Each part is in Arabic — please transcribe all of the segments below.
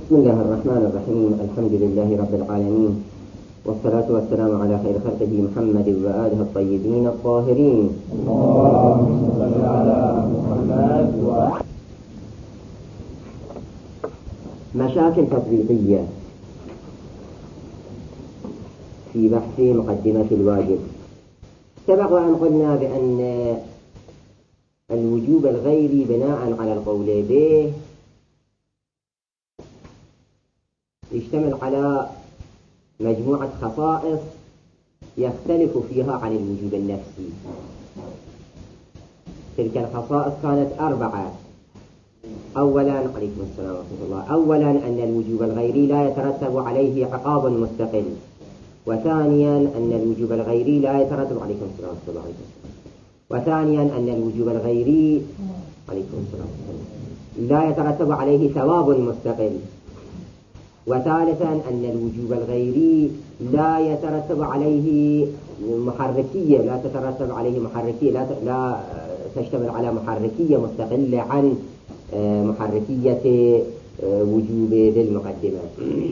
بسم الله الرحمن الرحيم. الحمد لله رب العالمين، والصلاة والسلام على خير خلقه محمد وآله الطيبين الطاهرين. اللهم صل على محمد مشاكل تطبيقية في بحث مقدمة الواجب. سبق وأن قلنا بأن الوجوب الغيري بناء على القول به يشتمل على مجموعة خصائص يختلف فيها عن الوجوب النفسي. تلك الخصائص كانت 4. أولا، عليكم السلام ورحمة الله، أولا أن الوجوب الغيري لا يترتب عليه عقاب مستقل. وثانيا أن الوجوب الغيري لا يترتب عليكم السلام ورحمة الله. وثانيا أن الوجوب الغيري عليكم السلام لا يترتب عليه ثواب مستقل. وثالثا أن الوجوب الغيري لا يترتب عليه محركية، لا تترتب عليه محركية، لا تشتمل على محركية مستقلة عن محركية وجوب ذي المقدمة.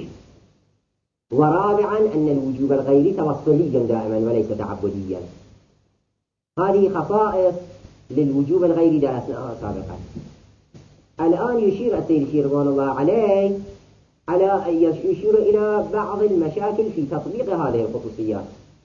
ورابعا أن الوجوب الغيري توصلي دائما وليس تعبديا. هذه خصائص للوجوب الغيري درسناها سابقا. الآن يشير السيد الشيخ رضوان الله عليه يشير إلى بعض المشاكل في تطبيق هذه الخصوصيات.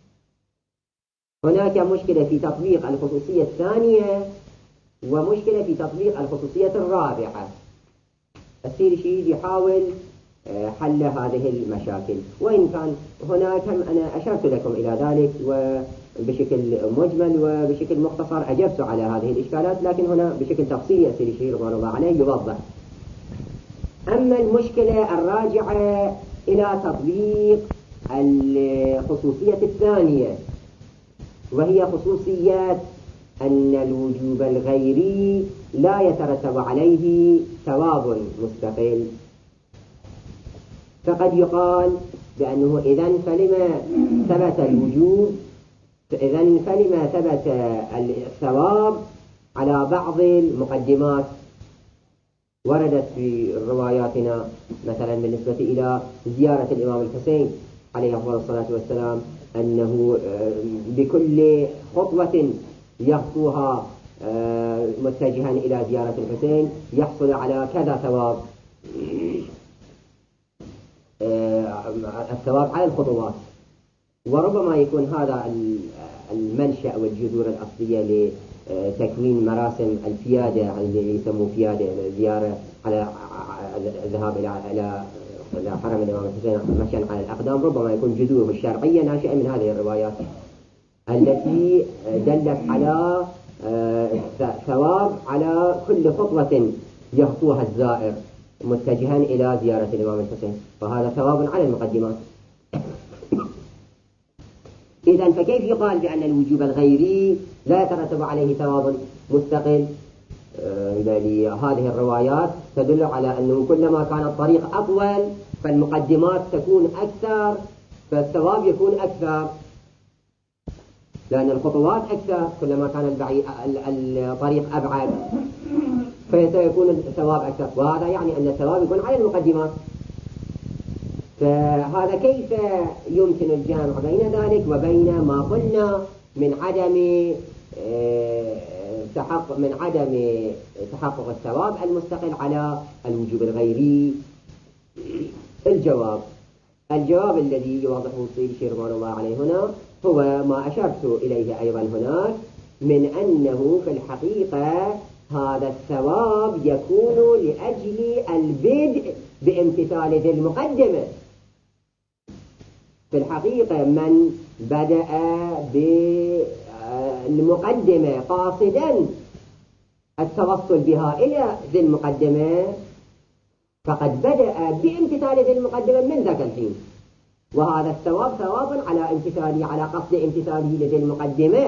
هناك مشكلة في تطبيق الخصوصية الثانية ومشكلة في تطبيق الخصوصية الرابعة. السيد الشيخ يحاول حل هذه المشاكل، وإن كان هناك أنا أشرت لكم إلى ذلك وبشكل مجمل وبشكل مختصر أجبت على هذه الإشكالات، لكن هنا بشكل تفصيلي السيد الشيخ رضوان الله عليه يوضح. أما المشكلة الراجعة إلى تطبيق الخصوصية الثانية، وهي خصوصية أن الوجوب الغيري لا يترتب عليه ثواب مستقل، فقد يقال بأنه إذن فلما ثبت الوجوب، إذن فلما ثبت الثواب على بعض المقدمات وردت في رواياتنا مثلا بالنسبة إلى زيارة الإمام الحسين عليه الصلاة والسلام أنه بكل خطوة يخطوها متجها إلى زيارة الحسين يحصل على كذا ثواب، الثواب على الخطوات. وربما يكون هذا المنشأ والجذور الأصلية لتكوين مراسم الفيادة اللي يسموه فيادة، الزيارة على الذهاب إلى حرم الإمام الحسين مشيا على الأقدام. ربما يكون جذوره الشرعية ناشئة من هذه الروايات التي دلت على ثواب على كل خطوة يخطوها الزائر متجها إلى زيارة الإمام الحسين، فهذا ثواب على المقدمات. إذن فكيف يقال بأن الوجوب الغيري لا يترتب عليه ثواب مستقل؟ هذه الروايات تدل على أنه كلما كان الطريق أطول فالمقدمات تكون أكثر فالثواب يكون أكثر، لأن الخطوات أكثر كلما كان الطريق أبعد فيكون الثواب أكثر، وهذا يعني أن الثواب يكون على المقدمات. فهذا كيف يمكن الجمع بين ذلك وبين ما قلنا من عدم تحقق الثواب المستقل على الوجوب الغيري؟ الجواب الذي يوضحه السيد الشيخ رضوان الله عليه هنا هو ما أشرت إليه أيضا هناك، من أنه في الحقيقة هذا الثواب يكون لأجل البدء بامتثال ذي المقدمة. في الحقيقة من بدأ بالمقدمة قاصدا التوصل بها إلى ذي المقدمة فقد بدأ بامتثال ذي المقدمة من ذاك الحين، وهذا الثواب ثواب على قصد امتثاله لذي المقدمة.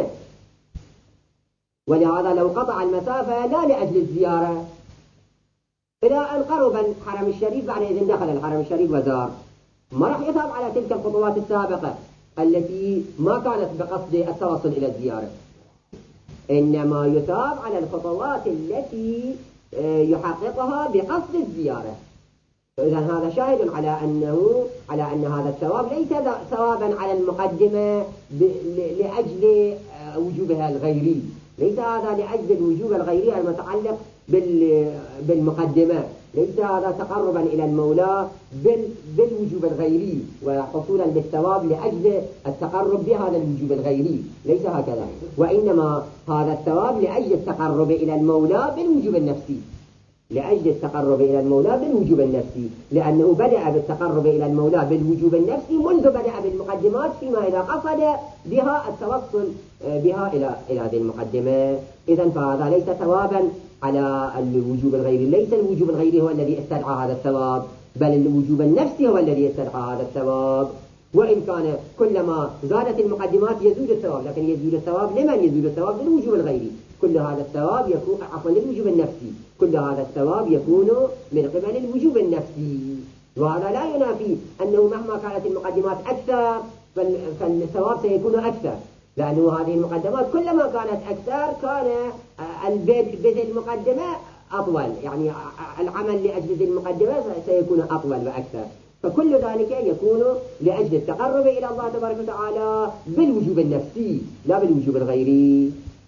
ولهذا لو قطع المسافة لا لأجل الزيارة إلى أن قرب الحرم الشريف بعد إذن دخل الحرم الشريف وزار، ما راح يثاب على تلك الخطوات السابقة التي ما كانت بقصد التوصل إلى الزيارة، إنما يثاب على الخطوات التي يحققها بقصد الزيارة. إذا هذا شاهد على أن هذا الثواب ليس ثوابا على المقدمة لأجل وجوبها الغيري، ليس هذا لأجل الوجوب الغيري المتعلق بالمقدمة، ليس هذا تقربا إلى المولى بالوجوب الغيري وحصولا بالثواب لأجل التقرب بهذا الوجوب الغيري، ليس هكذا، وإنما هذا الثواب لأجل التقرب إلى المولى بالوجوب النفسي، لأجل التقرب إلى المولى بالوجوب النفسي، لأنه بدأ بالتقرب إلى المولى بالوجوب النفسي منذ بدأ بالمقدمات، فيما إذا قصد بها التوصل بها إلى هذه المقدمة. إذن فهذا ليس ثوابا على الوجوب الغيري، ليس الوجوب الغيري هو الذي استدعى هذا الثواب، بل الوجوب النفسي هو الذي استدعى هذا الثواب. وإن كان كلما زادت المقدمات يزول الثواب، لكن يزول الثواب لمن؟ يزول الثواب للوجوب الغيري، كل هذا الثواب يكون للوجوب النفسي، كل هذا الثواب يكون من قبل الوجوب النفسي. وهذا لا ينافي أنه مهما كانت المقدمات أكثر فالثواب سيكون أكثر، لأنه هذه المقدمات كلما كانت أكثر كان البذل المقدمة أطول، يعني العمل لأجل المقدمة سيكون أطول وأكثر، فكل ذلك يكون لأجل التقرب إلى الله تبارك وتعالى بالوجوب النفسي لا بالوجوب الغيري.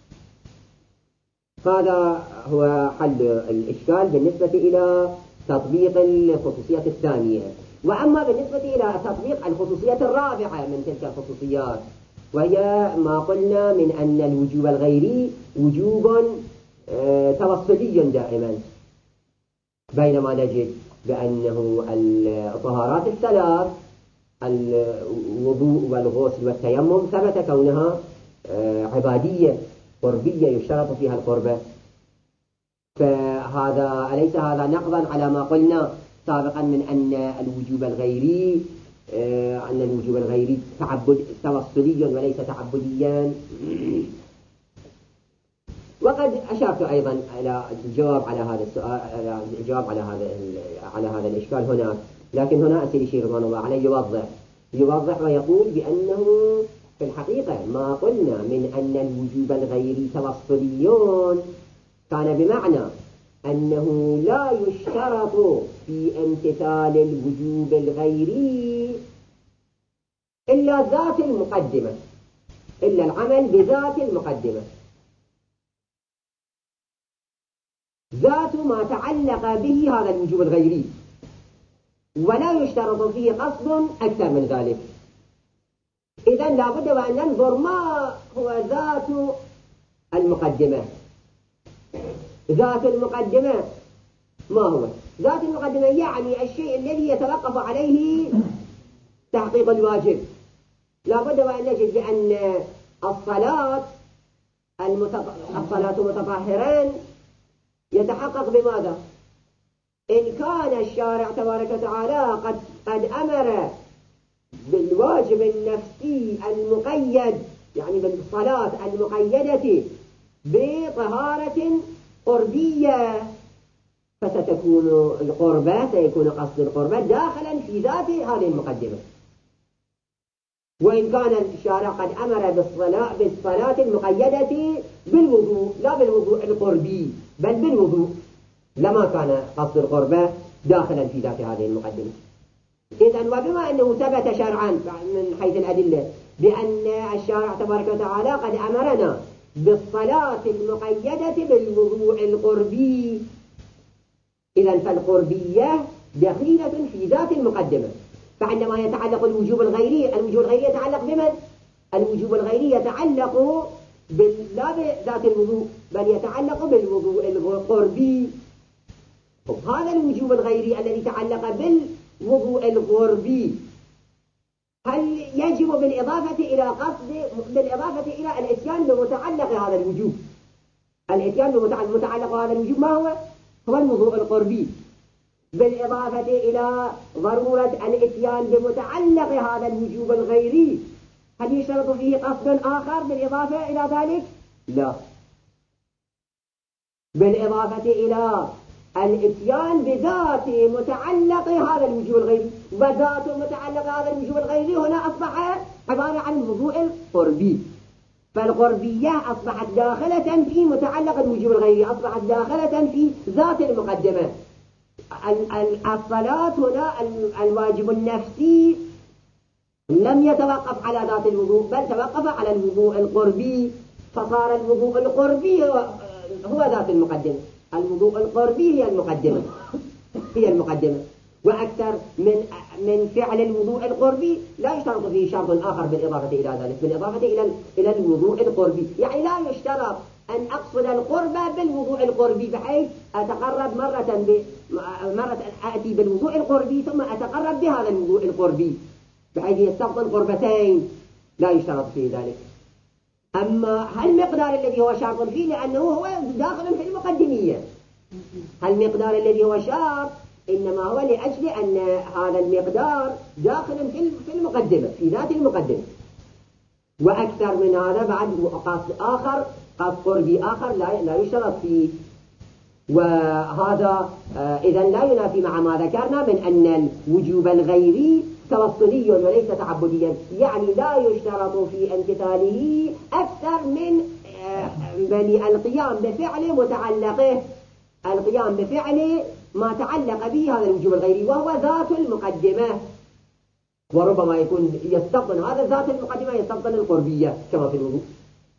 هذا هو حل الإشكال بالنسبة إلى تطبيق الخصوصية الثانية. وأما بالنسبة إلى تطبيق الخصوصية الرابعة من تلك الخصوصيات، وهي ما قلنا من أن الوجوب الغيري وجوب توصلي دائما، بينما نجد بأنه الطهارات الثلاث الوضوء والغسل والتيمم ثبت كونها عبادية قربية يشترط فيها القربة، فهذا أليس هذا نقضا على ما قلنا سابقا من أن الوجوب الغيري توصلي وليس تعبديا؟ وقد أشرت أيضا إلى الجواب على هذا السؤال، الجواب على هذا الإشكال هناك، لكن هنا أسير الشيخ رضوان الله عليه يوضح ويقول بأنه في الحقيقة ما قلنا من أن الوجوب الغيري توصلي كان بمعنى أنه لا يشترط في امتثال الوجوب الغيري إلا ذات المقدمة، إلا العمل بذات المقدمة، ذات ما تعلق به هذا الوجوب الغيري، ولا يشترط فيه قصد أكثر من ذلك. إذن لا بد وأن ننظر ما هو ذات المقدمة. ذات المقدمة ما هو؟ ذات المقدمة يعني الشيء الذي يتوقف عليه تحقيق الواجب. لا بد وأن نجد بأن الصلاة متطهران يتحقق بماذا؟ إن كان الشارع تبارك وتعالى قد أمر بالواجب النفسي المقيد، يعني بالصلاة المقيدة بطهارة قربية، فستكون القربة، سيكون قصد القربة داخلا في ذات هذه المقدمة. وإن كان الشارع قد أمر بالصلاة المقيدة بالوضوء، لا بالوضوء القربي بل بالوضوء، لما كان قصد القربة داخلا في ذات هذه المقدمة. إذن وبما أنه ثبت شرعا من حيث الأدلة بأن الشارع تبارك وتعالى قد أمرنا بالصلاة المقيدة بالوضوء القربي، إذن فالقربية دخيلة في ذات المقدمة. فعندما يتعلق الوجوب الغيري يتعلق بمن؟ الوجوب الغيري يتعلق لا بذات الوضوء بل يتعلق بالوضوء القربي. هذا الوجوب الغيري الذي تعلق بالوضوء القربي هل يجب بالإضافة إلى الإتيان بمتعلق هذا الوجوب؟ الإتيان بمتعلق هذا الوجوب ما هو؟ هو الوضوء القربي، بالإضافة إلى ضرورة الإتيان بمتعلق هذا الوجوب الغيري، هل يشترط فيه قصد آخر بالإضافة إلى ذلك؟ لا. بالإضافة إلى الإتيان بذات متعلق هذا الوجوب الغيري، وذات متعلق هذا الوجوب الغيري هنا أصبح عبارة عن الوضوء القربي، فالقربية أصبحت داخلة في متعلق الوجوب الغيري، أصبحت داخلة في ذات المقدمة. الصلاة هنا الواجب النفسي لم يتوقف على ذات الوضوء، بل توقف على الوضوء القربي، فصار الوضوء القربي هو ذات المقدمة. الوضوء القربي هي المقدمة. وأكثر من فعل الوضوء القربي لا يشترط فيه شرط آخر بالإضافة إلى ذلك، بالإضافة إلى الوضوء القربي. يعني لا يشترط أن أقصد القربة بالوضوء القربي بحيث أتقرب مرة أأتي بالوضوء القربي ثم أتقرب بهذا الوضوء القربي بحيث يستبطن قربتين، لا يشترط فيه ذلك. أما المقدار الذي هو شرط فيه لأنه هو داخل في المقدمية، المقدار الذي هو شرط إنما هو لأجل أن هذا المقدار داخل في المقدمة، في ذات المقدمة. وأكثر من هذا بعد قصد آخر، قصد قربي آخر لا يشترط فيه. وهذا إذن لا ينافي مع ما ذكرنا من أن الوجوب الغيري توصلي وليس تعبديا، يعني لا يشترط في امتثاله أكثر من القيام بفعل ما تعلق به هذا الوجوب الغيري وهو ذات المقدمة. وربما يكون يستبطن هذا ذات المقدمة يستبطن القربية كما في الوضوء.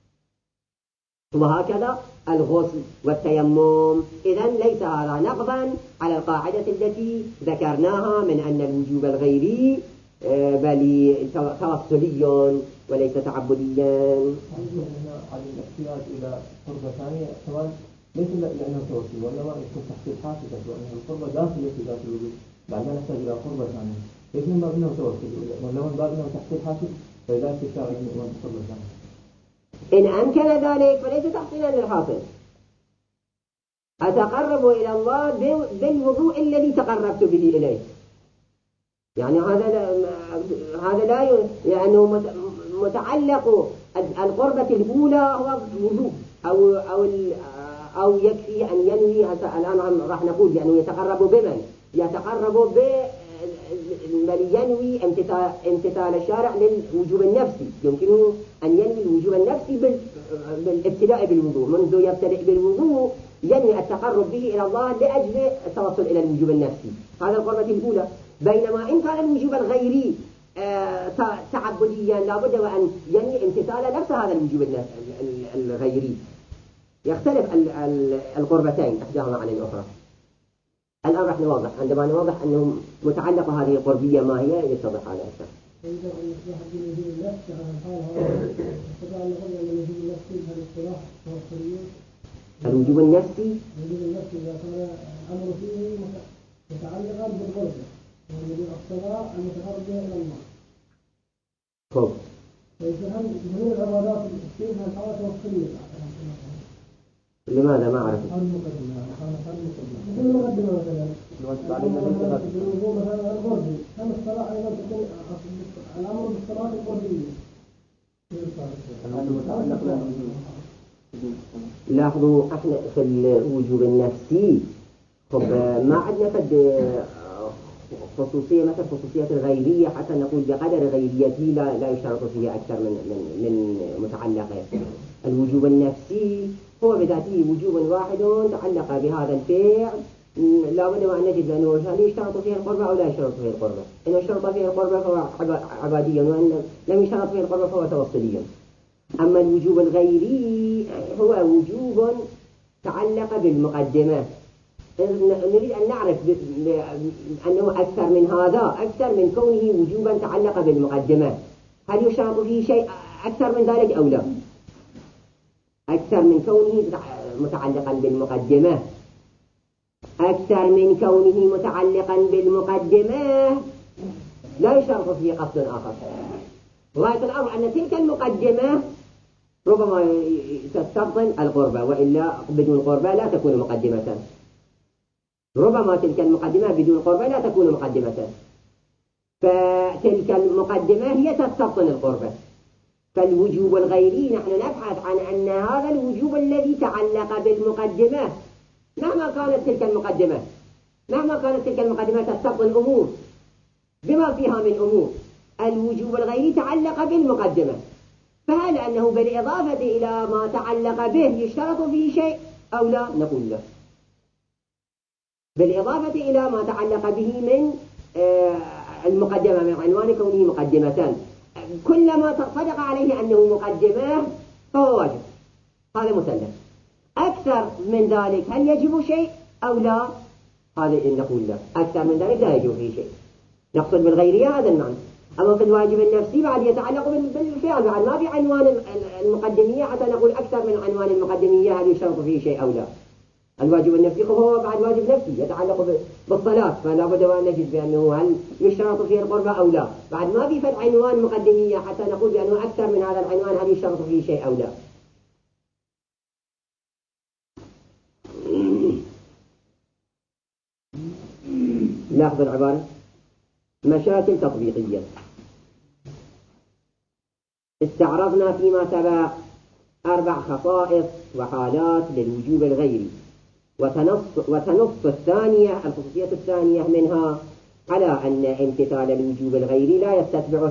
وهكذا الغسل والتيمم. إذن ليس هذا نقضا على القاعدة التي ذكرناها من أن الوجوب الغيري بل توصلي وليس تعبديا. على الاحتياج إلى قربة ثانية طبعا ليس لأنه توصل وإنما يكون تحصيل حاصل، وأن القربة داخلة في ذات الوجود، بعدين نحتاج إلى قربة ثانية. ليس من باب أنه توصل، ولو من باب أنه تحصيل حاصل فلا استشار من قربة ثانية. إن أمكن ذلك فليس تحصيلا للحاصل. أتقرب إلى الله بالوضوء الذي تقربت به إليه، يعني هذا لا لأنه متعلق القربة الأولى هو وضوء أو يكفي أن ينوي. الآن راح نقول بأنه يتقرب بمن؟ يتقرب بل ينوي امتثال الشارع للوجوب النفسي. يمكنه أن ينوي الوجوب النفسي بالابتداء بالوضوء، منذ يبتدئ بالوضوء ينوي التقرب به إلى الله لأجل التوصل إلى الوجوب النفسي، هذا القربة الأولى. بينما إن كان الوجوب الغيري تعبديا لابد وأن ينوي امتثال نفس هذا الوجوب الغيري. يختلف القربتين إحداهما عن الأخرى. الآن راح نوضح، عندما نوضح أنه متعلقة هذه القربية ما هي يتضح هذا أكثر. الوجوب النفسي إذا كان الأمر فيه متعلقا بالقربة، يعني الصلاة المتقربة إلى الله. طيب. فيفهم جميع العبادات فيها الحوادث والسنة. لماذا ما أعرف؟ المقدمة مثلا. بالوضوء مثلا القربي، كم الصلاة أيضا تكون الأمر بالصلاة القربية. لاحظوا احنا في الوجوب النفسي ما عندنا فد خصوصية مثل خصوصية الغيرية حتى نقول بقدر غيريته لا يشترط فيها أكثر من متعلقة. الوجوب النفسي هو بذاته وجوب واحد تعلق بهذا الفعل، لا بد وأن نجد أنه هل يشترط فيه القربة أو لا يشترط فيه القربة. إن اشترط فيه القربة فهو عبادي، وإن لم يشترط فيه القربة فهو توصلي. أما الوجوب الغيري هو وجوب تعلق بالمقدمة. نريد أن نعرف أنه أكثر من هذا، أكثر من كونه وجوبا تعلق بالمقدمة، هل يشترط فيه شيء أكثر من ذلك أو لا؟ أكثر من كونه متعلقا بالمقدمة، أكثر من كونه متعلقا بالمقدمة لا يشترط فيه قصد آخر. غاية الأمر أن تلك المقدمة ربما تستبطن القربة، وإلا بدون قربة لا تكون مقدمة. ربما تلك المقدمة بدون قربة لا تكون مقدمة، فتلك المقدمة هي تستبطن القربة. فالوجوب الغيري نحن نبحث عن أن هذا الوجوب الذي تعلق بالمقدمة مهما كانت تلك المقدمة تستبطن أمور بما فيها من أمور. الوجوب الغيري تعلق بالمقدمة، فهل أنه بالإضافة إلى ما تعلق به يشترط فيه شيء أو لا؟ نقول لا. بالإضافة إلى ما تعلق به من المقدمة، من عنوان كونه مقدمة. كلما صدق عليه أنه مقدمة فهو واجب، هذا مسلم. أكثر من ذلك هل يجب شيء أو لا؟ هذا نقول لا، أكثر من ذلك لا يجب فيه شيء، نقصد بالغيرية هذا المعنى. أما في الواجب النفسي بعد يتعلق بالفعل، بعد ما في عنوان المقدمية حتى نقول أكثر من عنوان المقدمية هل يشترط فيه شيء أو لا. الواجب النفسي هو بعد واجب نفسي يتعلق بالصلاة، فلا بد أن نجد بأنه هل يشترط فيه القربة أو لا. بعد ما في عنوان مقدمية حتى نقول بأنه أكثر من هذا العنوان هل يشترط فيه شيء أو لا. لاحظ العبارة: مشاكل تطبيقية. استعرضنا فيما سبق 4 خصائص وحالات للوجوب الغيري، وتنص الثانية الخصوصية الثانية منها على أن امتثال الوجوب الغيري لا يستتبع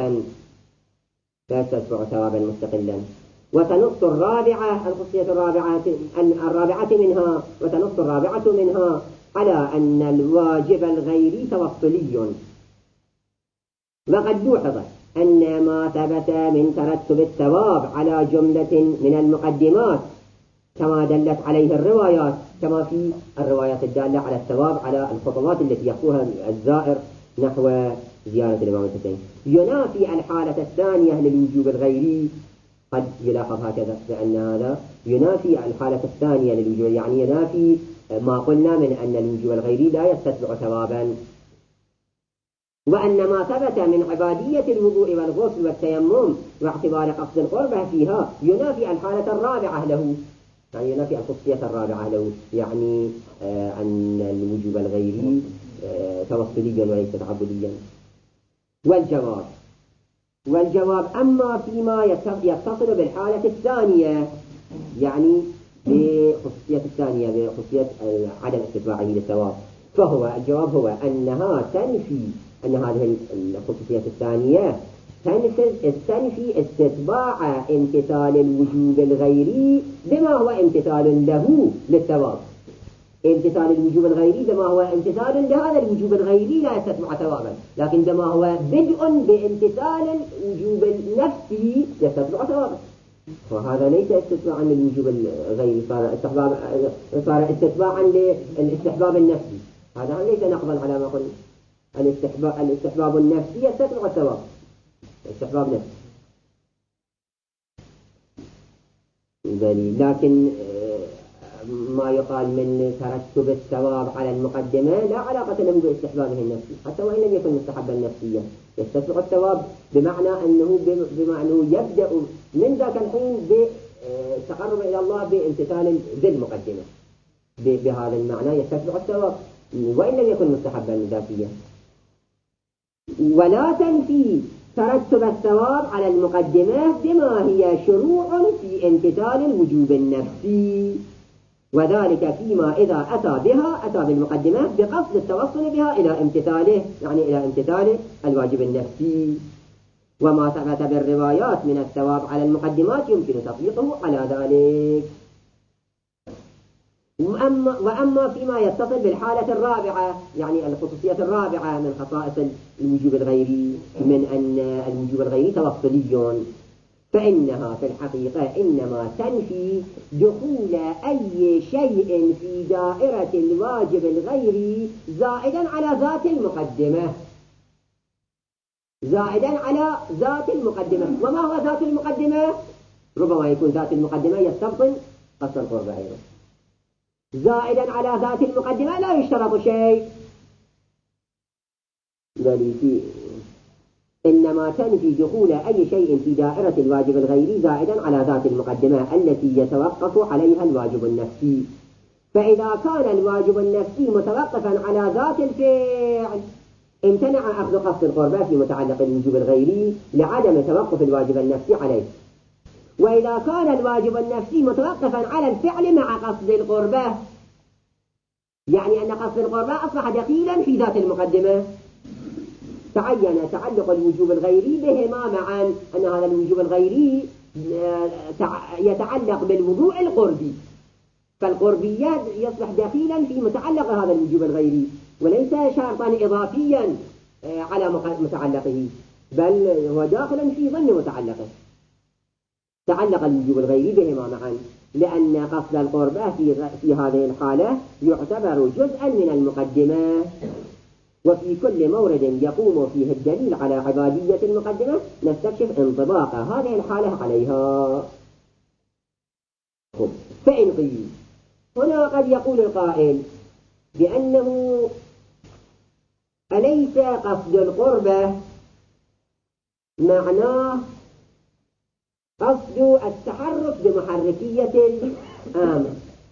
ثوابا مستقلا. وتنص الرابعة الخصوصية الرابعة منها، وتنص الرابعة منها على أن الواجب الغيري توصلي. وقد لوحظ أن ما ثبت من ترتب الثواب على جملة من المقدمات كما دلت عليه الروايات، كما في الروايات الدالة على الثواب على الخطوات التي يخطوها الزائر نحو زيارة الإمام الحسين، ينافي الحالة الثانية للوجوب الغيري. قد يلاحظ هكذا بأن هذا ينافي الحالة الثانية للوجوب، يعني ينافي ما قلنا من أن الوجوب الغيري لا يستتبع ثوابا، وأن ما ثبت من عبادية الوضوء والغسل والتيمم واعتبار قصد القربة فيها ينافي الحالة الرابعة له، يعني ينافي الخصوصية الرابعة له، يعني أن الوجوب الغيري توصليا وليس تعبديا. والجواب أما فيما يتصل بالحالة الثانية، يعني بخصوصية الثانية بخصوصية عدم استتباعه للثواب، فهو الجواب هو أنها تنفي أن هذه الخصوصية الثانية تنفي استتباع امتثال الوجوب الغيري بما هو امتثال له للثواب. امتثال الوجوب الغيري بما هو امتثال لهذا الوجوب الغيري لا يستتبع ثوابا، لكن بما هو بدء بامتثال الوجوب النفسي يستتبع ثوابا. وهذا ليس استتباعا للوجوب الغيري، صار استتباعا للاستحباب النفسي. هذا ليس نقضا على ما قلنا. الاستحباب النفسي يستتبع الثواب، استحباب نفسي. لكن ما يقال من ترتب الثواب على المقدمة لا علاقة له باستحبابه النفسي، حتى وإن لم يكن مستحبا نفسيا يستتبع الثواب، بمعنى أنه يبدأ من ذاك الحين بالتقرب إلى الله بامتثال ذي المقدمة، بهذا المعنى يستتبع الثواب وإن لم يكن مستحبا ذاتيا. ولا تنفي ترتب الثواب على المقدمة بما هي شروع في امتثال الوجوب النفسي، وذلك فيما إذا أتى بالمقدمة بقصد التوصل بها إلى امتثاله، يعني إلى امتثال الواجب النفسي. وما ثبت بالروايات من الثواب على المقدمات يمكن تطبيقه على ذلك. وأما فيما يتصل بالحالة الرابعة، يعني الخصوصية الرابعة من خصائص الوجوب الغيري، من أن الوجوب الغيري توصلي، فإنها في الحقيقة إنما تنفي دخول أي شيء في دائرة الواجب الغيري زائدا على ذات المقدمة، زائدا على ذات المقدمة. وما هو ذات المقدمة؟ ربما يكون ذات المقدمة يستبطن قصد القربة أيضا. زائدا على ذات المقدمة لا يشترط شيء، إنما تنفي دخول أي شيء في دائرة الواجب الغيري زائدا على ذات المقدمة التي يتوقف عليها الواجب النفسي. فإذا كان الواجب النفسي متوقفا على ذات الفعل امتنع أخذ قصد القربة في متعلق الوجوب الغيري لعدم توقف الواجب النفسي عليه. وإذا كان الواجب النفسي متوقفا على الفعل مع قصد القربة، يعني أن قصد القربة أصبح دخيلا في ذات المقدمة، تعين تعلق الوجوب الغيري بهما معا، أن هذا الوجوب الغيري يتعلق بالوضوء القربي، فالقربيات يصبح دخيلا في متعلق هذا الوجوب الغيري، وليس شرطا إضافيا على متعلقه، بل هو داخلا في ضمن متعلقه. تعلق الوجوب الغيري بهما معا، لأن قصد القربة في هذه الحالة يعتبر جزءا من المقدمة، وفي كل مورد يقوم فيه الدليل على عبادية المقدمة نستكشف انطباق هذه الحالة عليها. فإن قيل هنا قد يقول القائل بأنه أليس قصد القربة معناه قصد التحرك بمحركية الآمر؟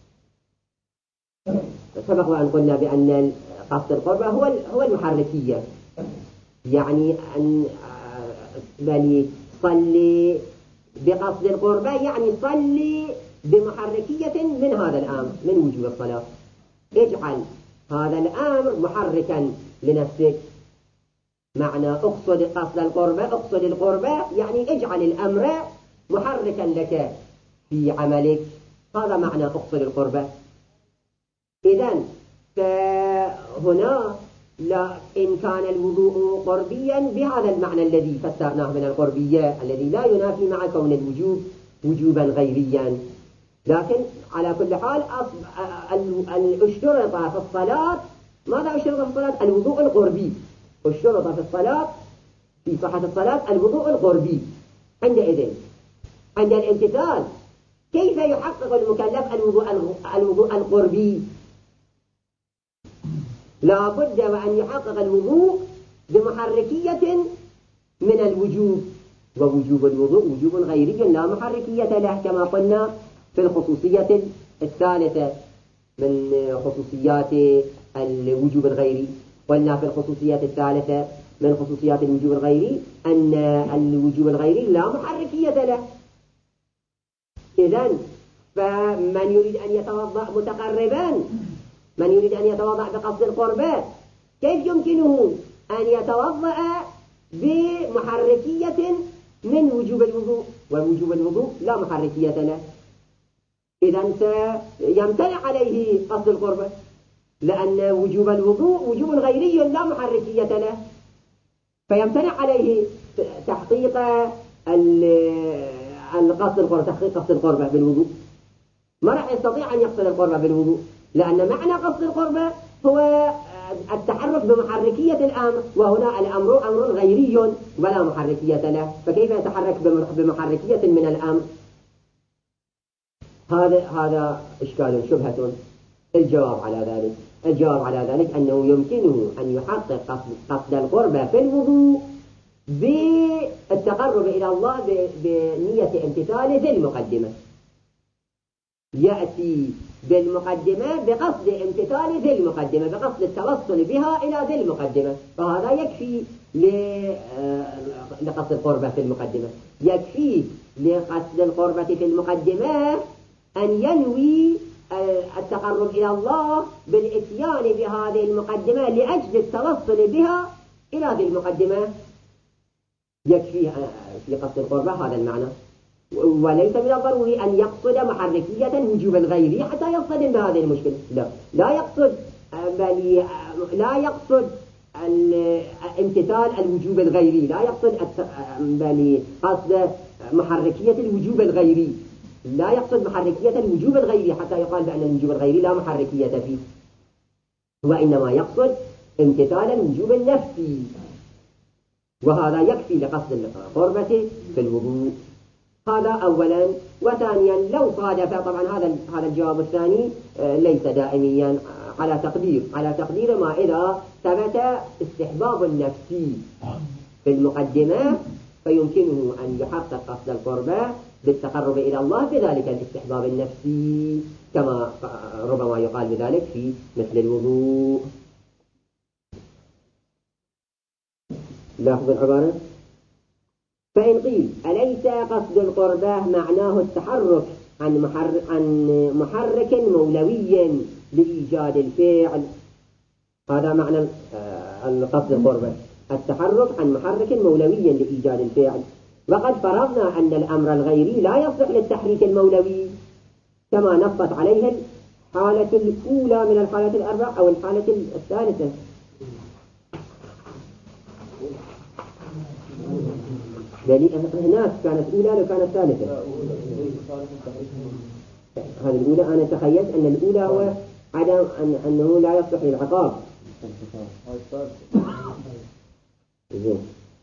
سبق وأن قلنا بأن قصد القربة هو المحركية، يعني أن بل صلي بقصد القربة يعني صلي بمحركية من هذا الأمر من وجوب الصلاة، اجعل هذا الأمر محركا لنفسك. معنى اقصد قصد القربة، اقصد القربة يعني اجعل الأمر محركا لك في عملك، هذا معنى اقصد القربة. إذن فهنا لا، إن كان الوضوء قربيا بهذا المعنى الذي فسرناه من القربية الذي لا ينافي مع كون الوجوب وجوبا غيريا، لكن على كل حال اشترط في الصلاة، ماذا اشترط في الصلاة؟ الوضوء القربي، اشترط في الصلاة في صحة الصلاة الوضوء القربي. عندئذ عند الامتثال كيف يحقق المكلف الوضوء القربي؟ لا بد وأن يحقق الوضوء بمحركية من الوجوب، ووجوب الوضوء وجوب غيري لا محركية له، كما قلنا في الخصوصية الثالثة من خصوصيات الوجوب الغيري. قلنا في الخصوصية الثالثة من خصوصيات الوجوب الغيري أن الوجوب الغيري لا محركية له. إذن فمن يريد أن يتوضأ متقربا، من يريد أن يتوضأ بقصد القربة، كيف يمكنه أن يتوضأ بمحركية من وجوب الوضوء؟ ووجوب الوضوء لا محركية له. إذن سيمتنع عليه قصد القربة، لأن وجوب الوضوء وجوب غيري لا محركية له، فيمتنع عليه تحقيق القصد القربة، تحقيق قصد القربة بالوضوء. ما راح يستطيع أن يقصد القربة بالوضوء، لأن معنى قصد القربة هو التحرك بمحركية الأمر، وهنا الأمر أمر غيري ولا محركية له، فكيف يتحرك بمحركية من الأمر؟ هذا إشكال شبهة. الجواب على ذلك أنه يمكنه أن يحقق قصد القربة في الوضوء بالتقرب إلى الله بنية امتثال ذي المقدمة، يأتي بالمقدمة بقصد امتثال ذي المقدمة، بقصد التوصل بها إلى ذي المقدمة، فهذا يكفي لقصد القربة في المقدمة. يكفي لقصد القربة في المقدمة أن ينوي التقرب إلى الله بالإتيان بهذه المقدمة لأجل التوصل بها إلى هذه المقدمة، يكفي في قصد القربة هذا المعنى. وليس من الضروري أن يقصد محركية وجوبا غيري حتى يصطدم بهذه المشكلة، لا يقصد امتثال الوجوب الغيري، لا يقصد بل قصد محركية الوجوب الغيري، لا يقصد محركية الوجوب الغيري حتى يقال بأن الوجوب الغيري لا محركية فيه، وإنما يقصد امتثال الوجوب النفسي، وهذا يكفي لقصد القربة في الوضوء. هذا أولا. وثانيا لو صادف، طبعا هذا الجواب الثاني ليس دائميا، على تقدير ما إذا ثبت استحباب النفسي في المقدمة فيمكنه أن يحقق قصد القربة بالتقرب إلى الله بذلك الاستحباب النفسي، كما ربما يقال بذلك في مثل الوضوء. لاحظ العبارة: فإن قيل أليس قصد القربة معناه التحرك عن محرك مولوي لإيجاد الفعل؟ هذا معنى قصد القربة، التحرك عن محرك مولوي لإيجاد الفعل. وقد فرضنا أن الأمر الغيري لا يصلح للتحريك المولوي كما نصت عليه الحالة الأولى من الحالات الأربع أو الحالة الثالثة؟ هناك كانت أولى وكانت ثالثة. هذه الأولى أنا تخيلت أن الأولى هو عدم أنه لا يصلح للعقاب. زين.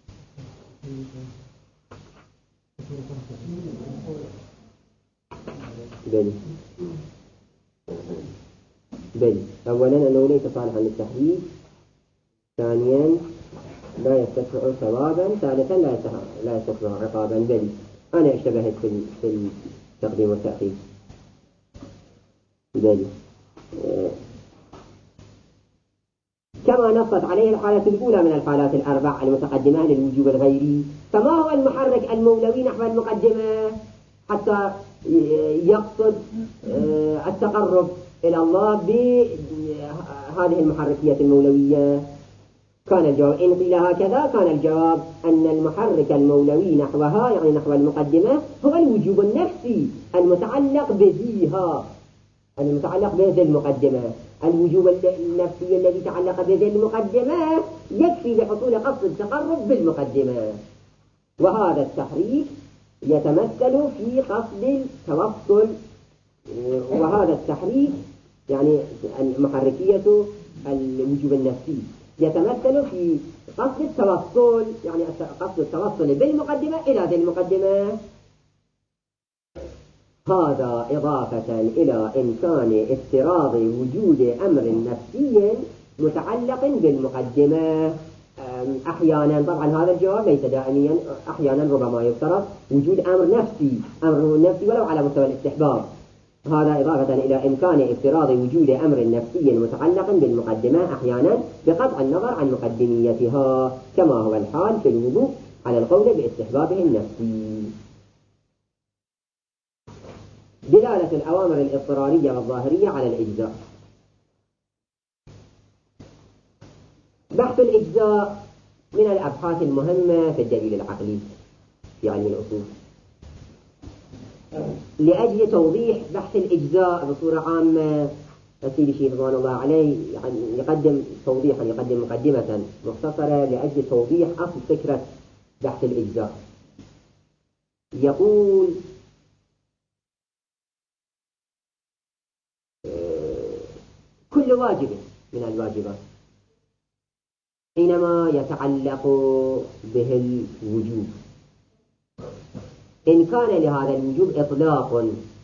بل أولا أنه ليس صالحا للتحديد، ثانيا لا يستدفع ثوابا، ثالثا لا يستدفع عقابا. بل أنا اشتبهت في التقديم والتأخير. بل كما نصت عليه الحالة الأولى من الحالات الأربع المتقدمة للوجوب الغيري، فما هو المحرك المولوي نحو المقدمة حتى يقصد التقرب إلى الله بهذه المحركية المولوية؟ كان الجواب إن قيل هكذا كان الجواب أن المحرك المولوي نحوها يعني نحو المقدمة هو الوجوب النفسي المتعلق بذيها، المتعلق بذي المقدمة. الوجوب النفسي الذي تعلق بذي المقدمة يكفي لحصول قصد التقرب بالمقدمة، وهذا التحريك يتمثل في قصد التوصل، وهذا التحريك يعني محركية الوجوب النفسي يتمثل في قصد التوصل، يعني قصد التوصل بالمقدمة إلى ذي المقدمة. هذا إضافة إلى إمكان افتراض وجود أمر نفسي متعلق بالمقدمة. أحيانا طبعا هذا الجواب ليس دائميا، أحيانا ربما يفترض وجود أمر نفسي ولو على مستوى الاستحباب. هذا إضافة إلى إمكان افتراض وجود أمر نفسي متعلق بالمقدمة أحيانا بقطع النظر عن مقدميتها، كما هو الحال في الوضوء على القول باستحبابه النفسي. دلالة الأوامر الاضطرارية والظاهرية على الإجزاء. بحث الإجزاء من الأبحاث المهمة في الدليل العقلي في علم الأصول. لأجل توضيح بحث الإجزاء بصورة عامة، سيدي الشيخ رضوان الله عليه يقدم توضيحا، يقدم مقدمة مختصرة لأجل توضيح أصل فكرة بحث الإجزاء. يقول: كل واجب من الواجبات حينما يتعلق به الوجوب، إن كان لهذا الوجوب إطلاق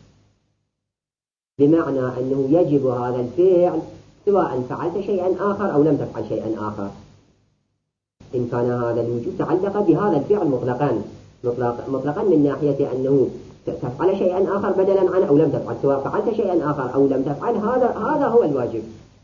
بمعنى أنه يجب هذا الفعل سواء فعلت شيئا آخر أو لم تفعل شيئا آخر، إن كان هذا الوجوب تعلق بهذا الفعل مطلقا من ناحية أنه تفعل شيئا آخر بدلا عنه أو لم تفعل، سواء فعلت شيئا آخر أو لم تفعل، هذا هو الواجب.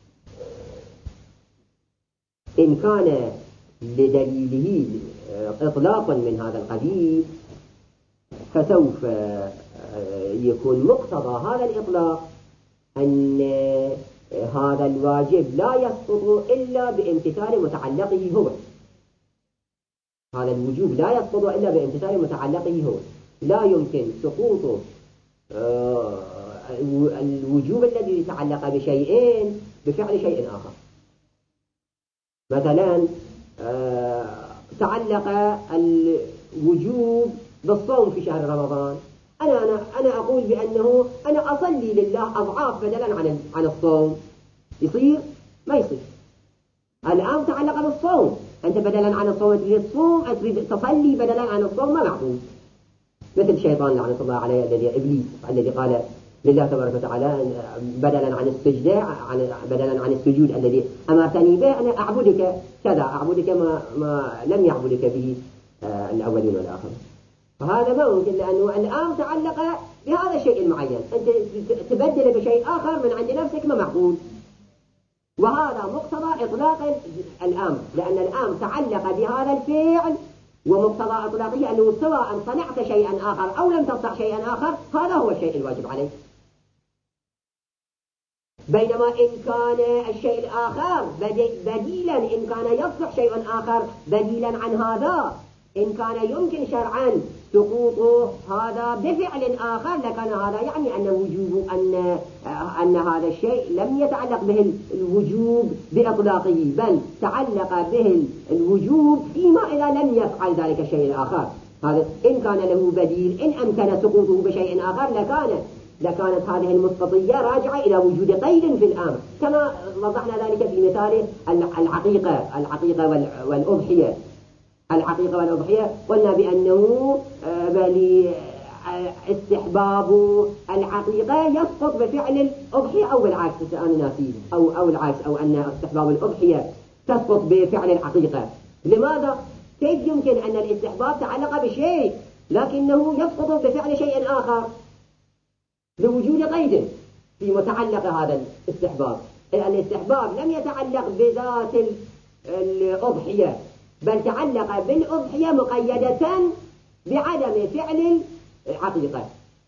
إن كان لدليله إطلاق من هذا القبيل فسوف يكون مقتضى هذا الإطلاق أن هذا الواجب لا يسقط إلا بامتثال متعلقه هو. هذا الوجوب لا يسقط إلا بامتثال متعلقه هو. لا يمكن سقوط الوجوب الذي يتعلق بشيئين بفعل شيء آخر. مثلا تعلق الوجوب بالصوم في شهر رمضان، أنا أقول بأنه أنا أصلي لله أضعاف بدلا عن الصوم، يصير؟ ما يصير. الآن تعلق بالصوم، أنت بدلا عن الصوم تريد تصوم، تريد تصلي بدلا عن الصوم، ما معقول. مثل الشيطان لعنة الله عليه الذي إبليس الذي قال لله تبارك وتعالى بدلا عن السجدة بدلا عن السجود الذي أمرتني به أنا أعبدك كذا، أعبدك ما لم يعبدك به الأولين والآخرين. فهذا ما ممكن، لأنه الآن تعلق بهذا الشيء المعين، أنت تبدل بشيء آخر من عند نفسك ما معقول. وهذا مقتضى إطلاق الأمر، لأن الأمر تعلق بهذا الفعل، ومقتضى إطلاقه أنه سواء صنعت شيئا آخر أو لم تصنع شيئا آخر هذا هو الشيء الواجب عليك. بينما إن كان الشيء الآخر بديلا، إن كان يصلح شيء آخر بديلا عن هذا إن كان يمكن شرعا سقوط هذا بفعل آخر لكان هذا يعني أن وجوب أن هذا الشيء لم يتعلق به الوجوب بإطلاقه، بل تعلق به الوجوب فيما إذا لم يفعل ذلك الشيء الآخر. هذا إن كان له بديل، إن أمكن سقوطه بشيء آخر لكانت هذه المسقطية راجعة إلى وجود قيد في الأمر، كما وضحنا ذلك في مثال العقيقة والأضحية. العقيقة والأضحية قلنا بأنه استحباب العقيقة يسقط بفعل الأضحية أو بالعكس، أنا ناسي أو العكس، أو أن استحباب الأضحية تسقط بفعل العقيقة. لماذا؟ كيف يمكن أن الاستحباب تعلق بشيء لكنه يسقط بفعل شيء آخر لوجود قيد في متعلق هذا الاستحباب؟ الاستحباب لم يتعلق بذات الأضحية، بل تعلق بالأضحية مقيدة بعدم فعل العقيقة.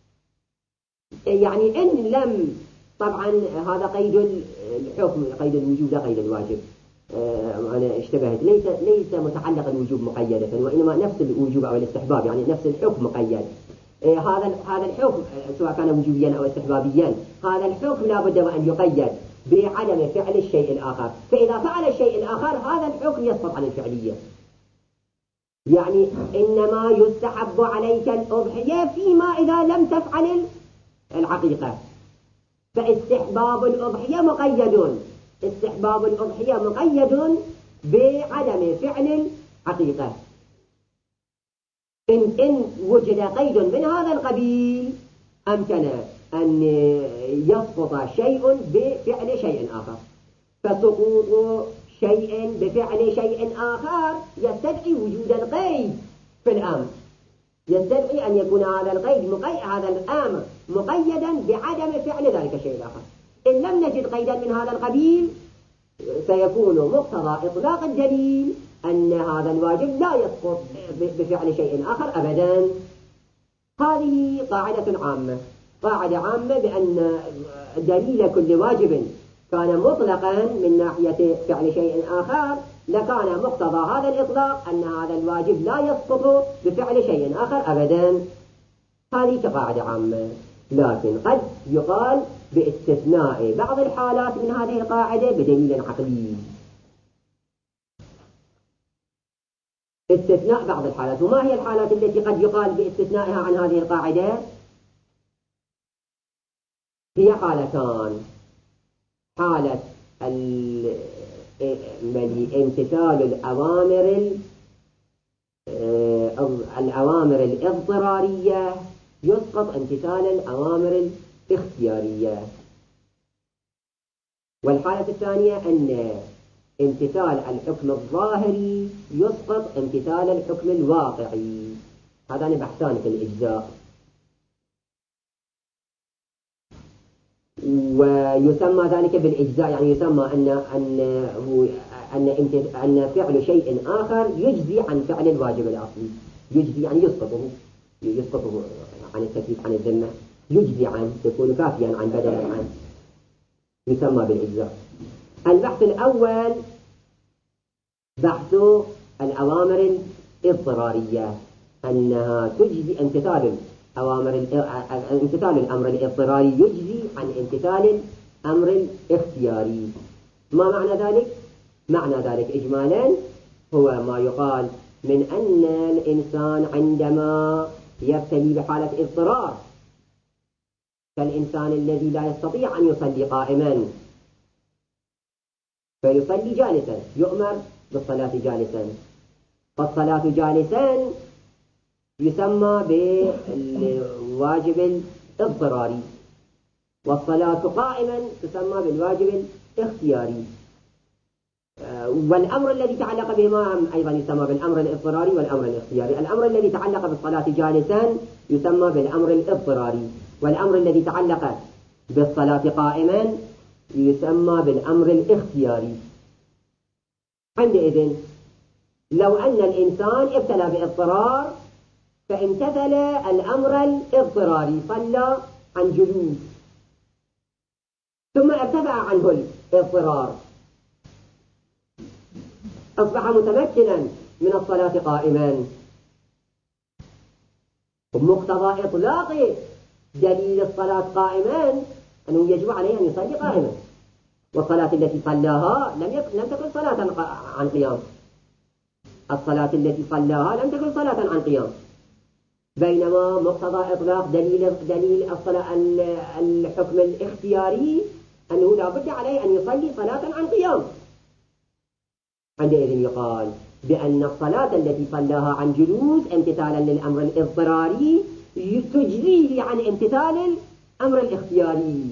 يعني إن لم، طبعا هذا قيد الحكم، قيد الوجوب لا قيد الواجب. أنا اشتبهت، ليس متعلق الوجوب مقيدة، وإنما نفس الوجوب أو الاستحباب، يعني نفس الحكم مقيد. هذا الحكم سواء كان وجوبيا أو استحبابيا، هذا الحكم لا بد وأن يقيد بعدم فعل الشيء الآخر، فإذا فعل الشيء الآخر هذا الحكم يسقط عن الفعلية. يعني إنما يستحب عليك الأضحية فيما إذا لم تفعل العقيقة، فاستحباب الأضحية مقيد، استحباب الأضحية مقيد بعدم فعل العقيقة. إن وجد قيد من هذا القبيل أمكن أن يسقط شيء بفعل شيء آخر، فسقوط شيء بفعل شيء آخر يستدعي وجود القيد في الأمر، يستدعي أن يكون هذا القيد هذا الأمر مقيدا بعدم فعل ذلك الشيء الآخر. إن لم نجد قيدا من هذا القبيل سيكون مقتضى إطلاق الدليل أن هذا الواجب لا يسقط بفعل شيء آخر أبدا. هذه قاعدة عامة، قاعدة عامة بأن دليل كل واجب كان مطلقا من ناحية فعل شيء آخر لكان مقتضى هذا الإطلاق أن هذا الواجب لا يسقط بفعل شيء آخر أبدا. هذه كقاعدة عامة، لكن قد يقال باستثناء بعض الحالات من هذه القاعدة بدليل عقلي. استثناء بعض الحالات، وما هي الحالات التي قد يقال باستثنائها عن هذه القاعدة؟ هي حالتان: حالة امتثال الأوامر الاضطرارية يسقط امتثال الأوامر الاختيارية. والحالة الثانية أن امتثال الحكم الظاهري يسقط امتثال الحكم الواقعي. هذان بحثان في الإجزاء. ويسمى ذلك بالإجزاء، يعني يسمى أن فعل شيء آخر يجزي عن فعل الواجب الأصلي، يجزي يعني يسقطه عن التكليف، عن الذمة، يجزي عن، يكون كافيا عن، بدلا عن، يسمى بالإجزاء. البحث الأول بحث الأوامر الاضطرارية، أنها تجزي امتثال الأمر الاضطراري يجزي عن امتثال الأمر الاختياري. ما معنى ذلك؟ معنى ذلك إجمالا هو ما يقال من أن الإنسان عندما يبتلي بحالة اضطرار كالإنسان الذي لا يستطيع أن يصلي قائما فيصلي جالسا، يؤمر بالصلاة جالسا، فالصلاة جالسا يسمى بالواجب الاضطراري، والصلاة قائما تسمى بالواجب الاختياري. والأمر الذي تعلق بهما أيضا يسمى بالأمر الاضطراري والأمر الاختياري. الأمر الذي تعلق بالصلاة جالسا يسمى بالأمر الاضطراري، والأمر الذي تعلق بالصلاة قائما يسمى بالأمر الاختياري. عندئذ لو أن الإنسان ابتلى باضطرار فامتثل الأمر الاضطراري، صلى عن جلوس، ثم ارتفع عنه الاضطرار، أصبح متمكنا من الصلاة قائما، ومقتضى إطلاق دليل الصلاة قائما أنه يجب عليه أن يصلي قائما، والصلاة التي صلاها لم تكن صلاة عن قيام، الصلاة التي صلاها لم تكن صلاة عن قيام، بينما مقتضى إطلاق دليل الصلاة الحكم الاختياري أنه لا بد عليه أن يصلي صلاة عن قيام. عندئذ يقال بأن الصلاة التي صلاها عن جلوس امتثالا للأمر الاضطراري تجزيه عن امتثال الأمر الاختياري،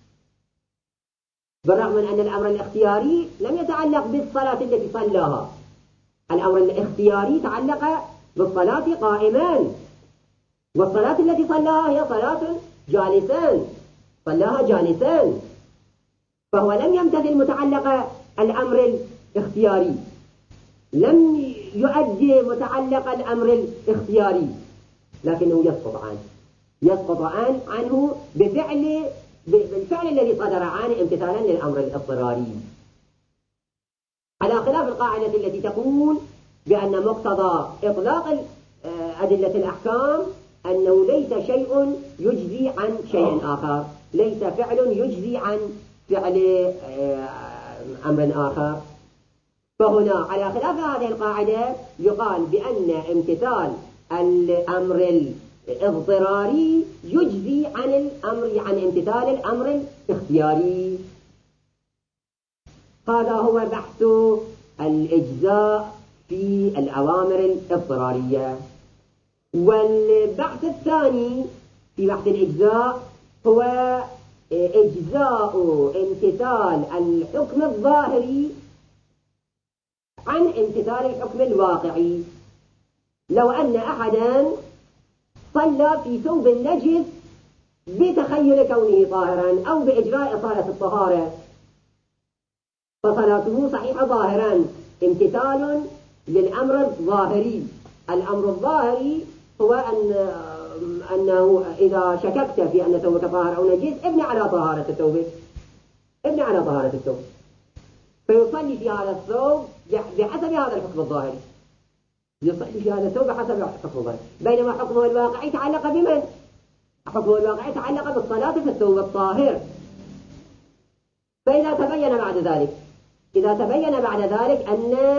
بالرغم من أن الأمر الاختياري لم يتعلق بالصلاة التي صلاها، الأمر الاختياري تعلق بالصلاة قائما، والصلاة التي صلاها هي صلاة جالسان، صلاها جالسان، فهو لم يمتثل متعلق الأمر الاختياري، لم يؤدي متعلق الأمر الاختياري، لكنه يسقط عنه بالفعل الذي صدر عنه امتثالا للأمر الاضطراري، على خلاف القاعدة التي تقول بأن مقتضى إطلاق أدلة الأحكام أنه ليس شيء يجزي عن شيء آخر، ليس فعل يجزي عن فعل أمر آخر. فهنا على خلاف هذه القاعدة يقال بأن امتثال الأمر الاضطراري يجزي عن امتثال الأمر الاختياري. هذا هو بحث الإجزاء في الأوامر الاضطرارية. والبحث الثاني في بحث الإجزاء هو إجزاء امتثال الحكم الظاهري عن امتثال الحكم الواقعي. لو أن أحدا صلى في ثوب نجس بتخيل كونه طاهرا أو بإجراء صلاة الطهارة فصلاته صحيحة ظاهرا، امتثال للأمر الظاهري. الأمر الظاهري هو أنه إذا شككت في أن ثوبك طاهر أو نجس ابني على طهارة الثوب، فيصلي في هذا الثوب بحسب هذا الحكم الظاهري، يصلي في هذا الثوب بحسب الحكم الظاهري، بينما حكمه الواقعي تعلق بمن؟ حكمه الواقعي تعلق بالصلاة في الثوب الطاهر. فإذا تبين بعد ذلك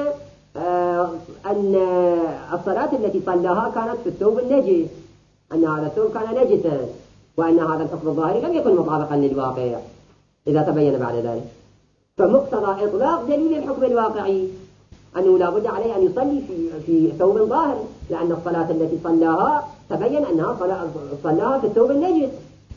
أن الصلاة التي صلاها كانت في الثوب النجس، أن هذا الثوب كان نجسا، وأن هذا الحكم الظاهري لم يكن مطابقا للواقع، إذا تبين بعد ذلك، فمقتضى إطلاق دليل الحكم الواقعي أنه لا بد عليه أن يصلي في ثوب ظاهر، لأن الصلاة التي صلاها تبين أنها صلاها في الثوب النجس.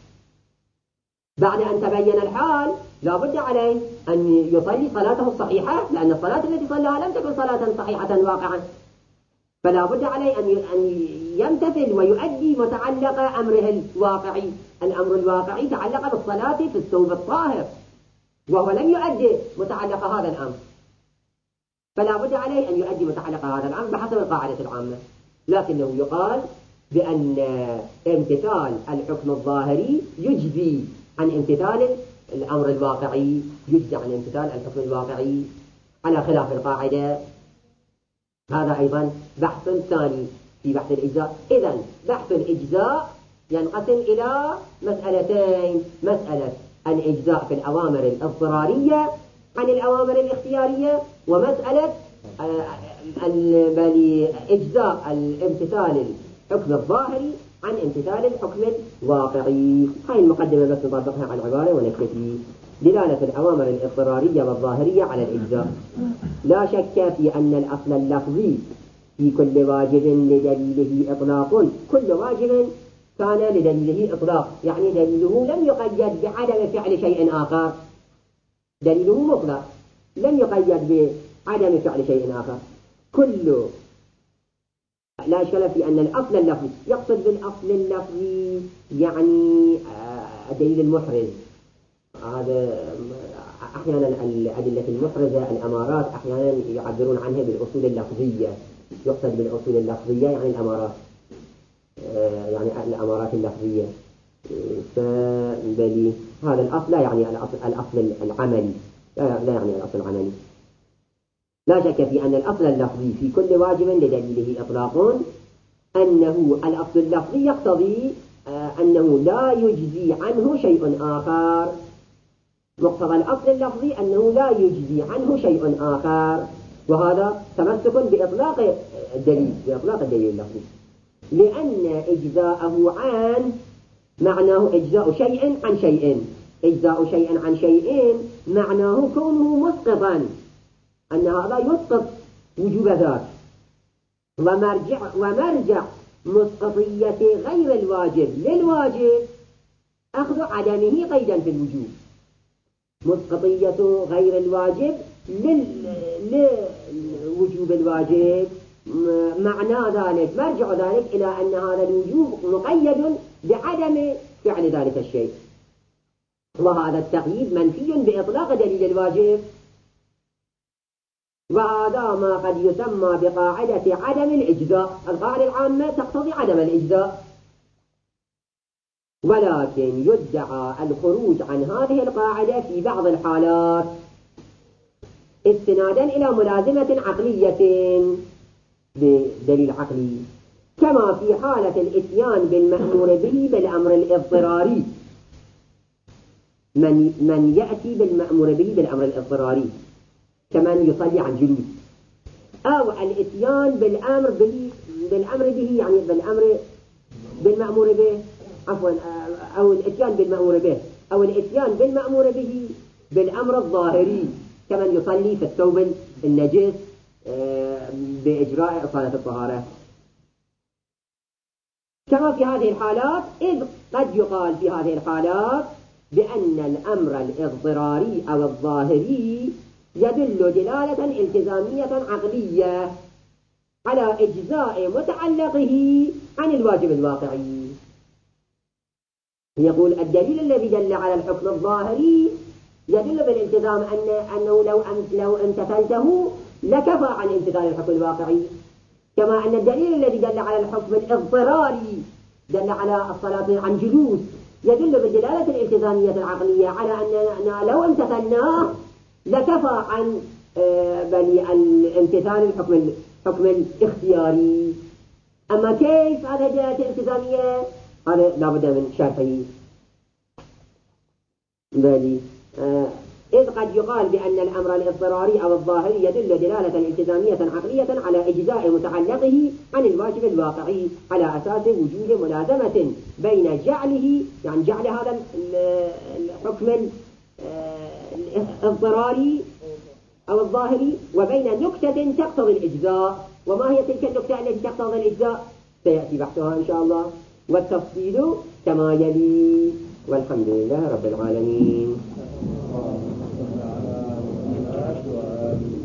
بعد أن تبين الحال لا بد عليه أن يصلي صلاته الصحيحة، لأن الصلاة التي صلاها لم تكن صلاة صحيحة واقعا، فلا بد عليه أن يمتثل ويؤدي متعلق أمره الواقعي. الأمر الواقعي تعلق بالصلاة في الثوب الطاهر، وهو لم يؤدي متعلق هذا الأمر، فلا بد عليه أن يؤدي متعلق هذا الأمر بحسب القاعدة العامة. لكنه يقال بأن امتثال الحكم الظاهري يجزي عن امتثال الأمر الواقعي، الحكم الواقعي على خلاف القاعدة. هذا أيضا بحث ثاني في بحث الإجزاء. إذن بحث الإجزاء ينقسم إلى مسألتين: مسألة الإجزاء في الأوامر الاضطرارية عن الأوامر الاختيارية، ومسألة إجزاء الامتثال الحكم الظاهري عن امتثال الحكم الواقعي. هاي المقدمة بس نطبقها على العبارة ونكتفي. دلالة الأوامر الاضطرارية والظاهرية على الإجزاء. لا شك في أن الأصل اللفظي في كل واجب لدليله إطلاق، كل واجب كان لدليله إطلاق، يعني دليله لم يقيد بعدم فعل شيء آخر، دليله مطلق لم يقيد بعدم فعل شيء آخر. كل لا إشكال في أن الأصل اللفظي، يقصد بالأصل اللفظي يعني الدليل المحرز. هذا أحيانا الأدلة المحرزة الأمارات أحيانا يعبرون عنها بالأصول اللفظية، يقصد بالأصول اللفظية يعني الأمارات، يعني الأمارات اللفظية. فبالي هذا الأصل لا يعني الأصل العملي، لا يعني الأصل العملي. لا شك في أن الأصل اللفظي في كل واجب لدليله إطلاق، أنه الأصل اللفظي يقتضي أنه لا يجزي عنه شيء آخر. مقتضى الأصل اللفظي أنه لا يجزي عنه شيء آخر، وهذا تمسك بإطلاق الدليل اللفظي، لأن إجزاءه عن معناه إجزاء شيء عن شيء. إجزاء شيء عن شيء معناه كونه مسقطا، أن هذا يسقط وجوب ذاك. ومرجع مسقطية غير الواجب للواجب أخذ عدمه قيدا في الوجوب. مسقطية غير الواجب لوجوب الواجب معنى ذلك، مرجع ذلك إلى أن هذا الوجوب مقيد بعدم فعل ذلك الشيء، وهذا التقييد منفي بإطلاق دليل الواجب. وهذا ما قد يسمى بقاعدة عدم الإجزاء. القاعدة العامة تقتضي عدم الإجزاء، ولكن يدعى الخروج عن هذه القاعدة في بعض الحالات استنادا إلى ملازمة عقلية بدليل عقلي، كما في حالة الإتيان بالمأمور به بالأمر الاضطراري. من يأتي بالمأمور به بالأمر الاضطراري كمن يصلي عن جلوس، أو الإتيان بالأمر به يعني بالمأمور به، عفوا، أو الإتيان بالمأمور به، أو الإتيان بالمأمور به بالأمر الظاهري كمن يصلي في الثوب النجس بإجراء صلاة الطهارة. كما في هذه الحالات، إذ قد يقال في هذه الحالات بأن الأمر الاضطراري أو الظاهري يدل دلالة التزامية عقلية على إجزاء متعلقه عن الواجب الواقعي. يقول الدليل الذي دل على الحكم الظاهري يدل بالالتزام أنه لو امتثلته لكفى عن امتثال الحكم الواقعي، كما أن الدليل الذي دل على الحكم الاضطراري دل على الصلاة عن جلوس يدل بالدلالة الالتزامية العقلية على أننا لو امتثلناه لكفى عن الامتثال الحكم الاختياري. أما كيف هذا الدلالة الالتزامية؟ هذا لا بد من شرحه. إذ قد يقال بأن الأمر الاضطراري أو الظاهري يدل دلالة التزامية عقلية على إجزاء متعلقه عن الواجب الواقعي على أساس وجود ملازمة بين جعله، يعني جعل هذا الحكم الاضطراري أو الظاهري، وبين نكتة تقتضي الإجزاء. وما هي تلك النكتة التي تقتضي الإجزاء؟ سيأتي بحثها إن شاء الله، والتفصيل كما يلي. والحمد لله رب العالمين.